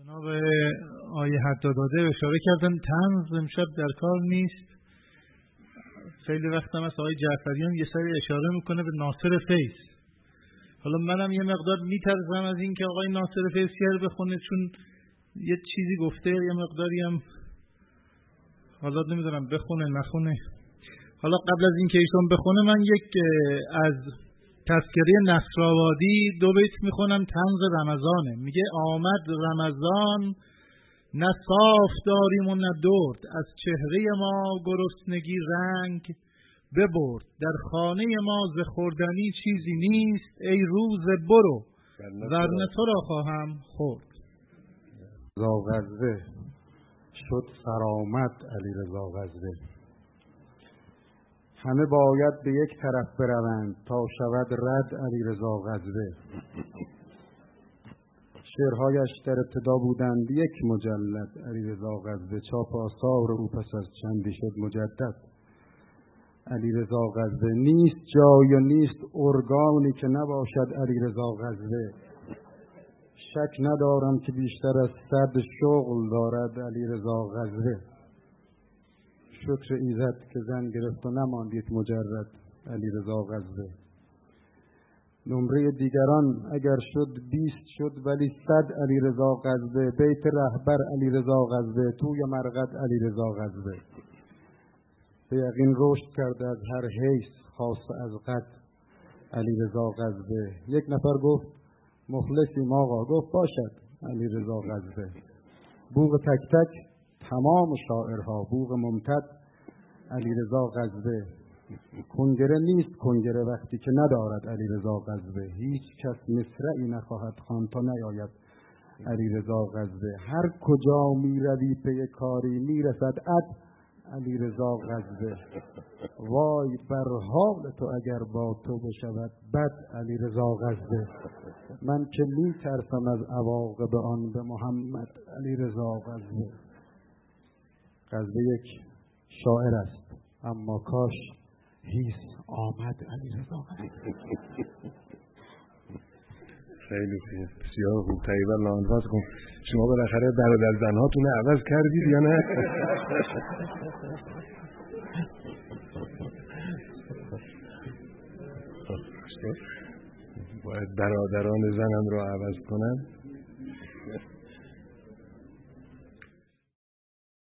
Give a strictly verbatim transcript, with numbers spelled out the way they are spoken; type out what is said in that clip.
جناب آیه حداداده اشاره کردن طنز امشب در کار نیست. خیلی وقت هم از آقای جعفریان یه سری اشاره میکنه به ناصر فیض. حالا منم یه مقدار میترسم از این که آقای ناصر فیض شعر بخونه، چون یه چیزی گفته، یه مقداری هم حالا نمیدونم بخونه نخونه. حالا قبل از این که ایشون بخونه من یک از تذکره نصرآبادی دو بیت میخونم. طنز رمضانه. میگه آمد رمضان نه صاف داریم و نه درد، از چهره ما گرسنگی رنگ ببرد، در خانه ما ز خوردنی چیزی نیست، ای روز برو ورنه تو را خواهم خورد. رضا غزه شد سرآمد علی رضا غزه، همه باید به یک طرف بروند تا شود رد علی رضا غزه. شعرهایش در ابتدا بودند یک مجلد علی رضا غزه، چاپ آثار او پس از چندی شد مجدد علی رضا غزه. نیست جای و نیست ارگانی که نباشد علی رضا غزه، شک ندارم که بیشتر از صد شغل دارد علی رضا غزه. شکر ایزد که زن گرفت و نماند یک مجرد علی رضا غزه. نمره دیگران اگر شد بیست شد ولی صد علی رضا غزه، بیت رهبر علی رضا غزه، توی مرقد علی رضا غزه. به یقین رشد کرده از هر حیث خاص از قد علی رضا غزه. یک نفر گفت مخلصیم آقا، گفت باشد علی رضا غزه. بوق تک تک تمام شاعرها، بوق ممتد علی رضا غزه. کنگره نیست کنگره وقتی که ندارد علی رضا غزه، هیچ کس مصرعی نخواهد خواند تا نیاید علی رضا غزه. هر کجا می روی پی کاری می رسد عد علی رضا غزه. وای بر حال تو اگر با تو بشود بد علی رضا غزه. من که می ترسم از عواقب آن به محمد علی رضا غزه. غزه یک شاعر است اما کاش هیس آمد علی رضا غزه. خیلی خوب، بسیار خوب. طیبا لانفاس کن. شما بالاخره برادر زنهاتون عوض کردید یا نه؟ باید برادران زنم رو عوض کنن.